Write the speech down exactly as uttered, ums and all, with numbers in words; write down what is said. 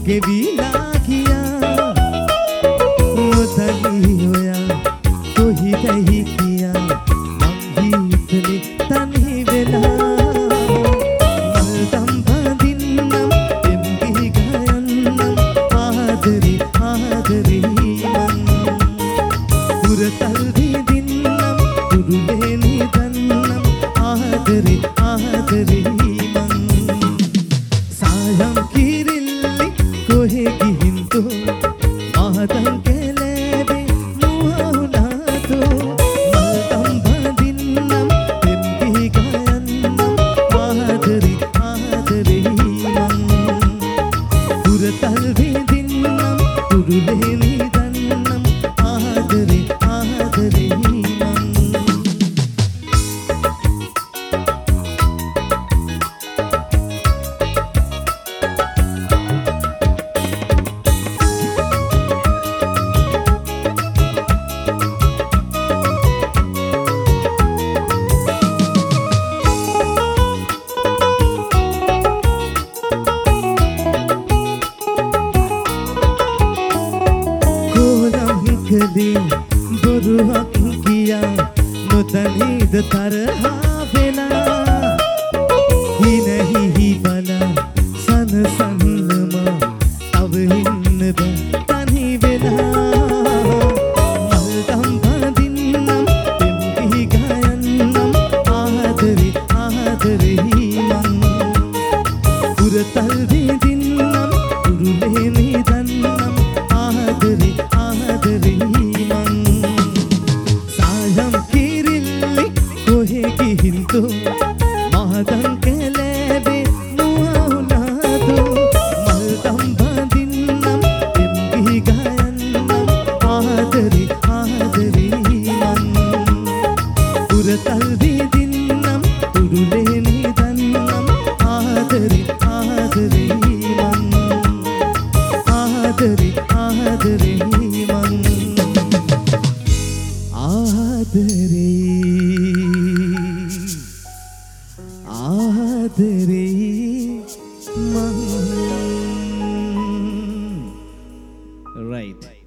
ගෙවිලා ගියා නොදැනී ඔයා කොහිදයි කියා මං හිතේ තනි වෙලා මල්දම් බඳින්නම් එම්බි ගයන්නම් ආදරේ ආදරේ මං පුරතල් විදින්නම් පුරුලේ නිදන්නම් ආදරේ ආදරේ මං සායම් කිරිල්ලි කොහෙ ගිහින් තෝ ආදම් කෙලෙබේ මුවුනාතෝ මල්දම් බඳින්නම් එම්බි ගයන්නම් ආදරේ ආදරේ මං පුරතල් විදින්නම් පුරුලේ නිදන්නම් ආදරේ ආදරේ මං කලේ බොරුවක් කියා නොදැනීද තරහා වෙලා හිනහි බලා සනසන්නම තව ඉන්න බෑ තනි වෙලා මල්දම් බඳින්නම් එම්බි ගයන්නම් ආදරේ ආදරේ මං පුරතල් විදින්නම් පුරුලේ නිදන්නම් ආදරේ ආදරේ ගිහින් තෝ මහදම් කෙලෙබේ මුවුනාතෝ මල්දම් බඳින්නම් එම්බි ගයන්නම් ආදරේ ආදරේ මං පුරතල් විදින්නම් පුරුලේ නිදන්නම් ආදරේ ආදරේ මං ආදරේ ආදරේ මං ආදරේ ආදරේ මං right